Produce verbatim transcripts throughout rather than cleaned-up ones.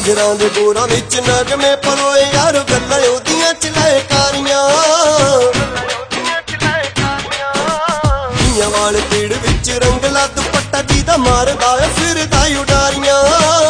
झांजरां दे बोरां विच नगमे परोए यार गल्लां ओदियां चलाए कारियां धीआं वाले पेड़ विच रंगला दुपट्टा जीदा मारदा है फिरदा उडारियां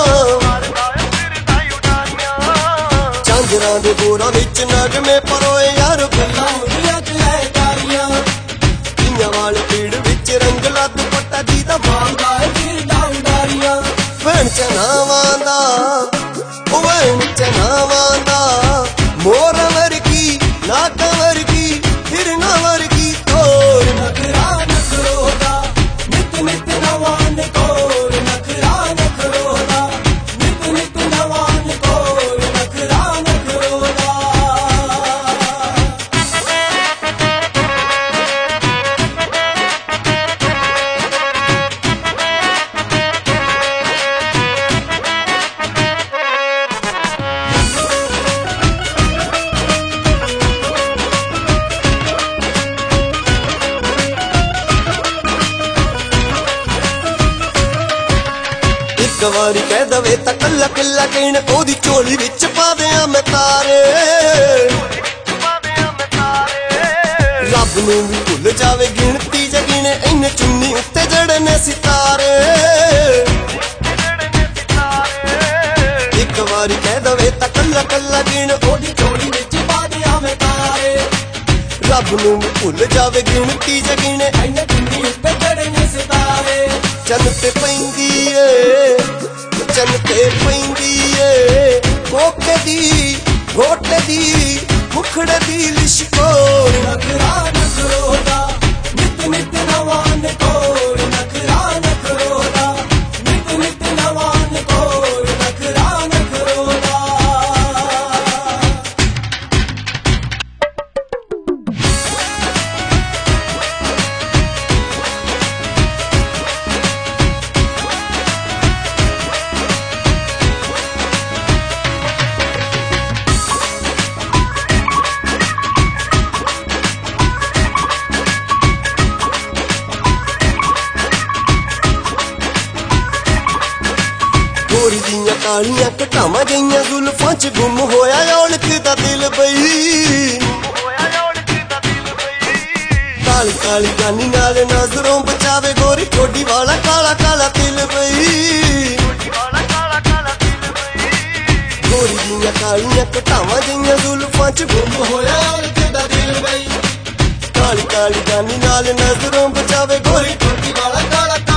झांजरां दे बोरां विच नगमे परोए यार गल्लां ओदियां चलाए कारियां धीआं वाले पेड़ विच रंगला दुपट्टा जीदा मारदा है फिरदा उडारियां भैन चनावां दा ओ भैन चनावां दा मोर वर्गी नाक वर्गी हिरना वर्गी तोर नखरा नखरो दा नित नित नवान कोर नखरा नखरो दा नित नित नवान कोर नखरा नखरो दा एक वारी कह दवे तां कल्ला कल्ला कहण ओदी झोली विच पा दियां मैं तारे रब नूं भी भुल जावे गिणती जगिने इन्ने चुन्नी उत्ते जड़ने सितारे एक वारी कह दवे तां कल्ला कल्ला कहण ओदी झोली विच पा दियां मैं तारे रब नूं भी भुल जावे गिणती जगिने इन्ने चुन्नी उत्ते जड़ने सितारे चन ते पैंदी ए चन ते पैंदी ए कोके दी घोटे दी मुखड़े दी लिशकोर नखरा नखरो दा नित नित नवान कोर नखरा नखरो दा नित नित नवान कोर नखरा नखरो दा गोरी दियां कालियां घटावां जइयां जुल्फां च गुम होया औलख दा दिल बई काली काली गानी नाल नजरों बचावे गोरी ठोडी वाला काला काला तिल बई गोरी दियां कालियां घटावां जइयां जुल्फां च गुम होया औलख दा दिल बई काली काली गानी नाल नजरों बचावे गोरी ठोडी वाला काला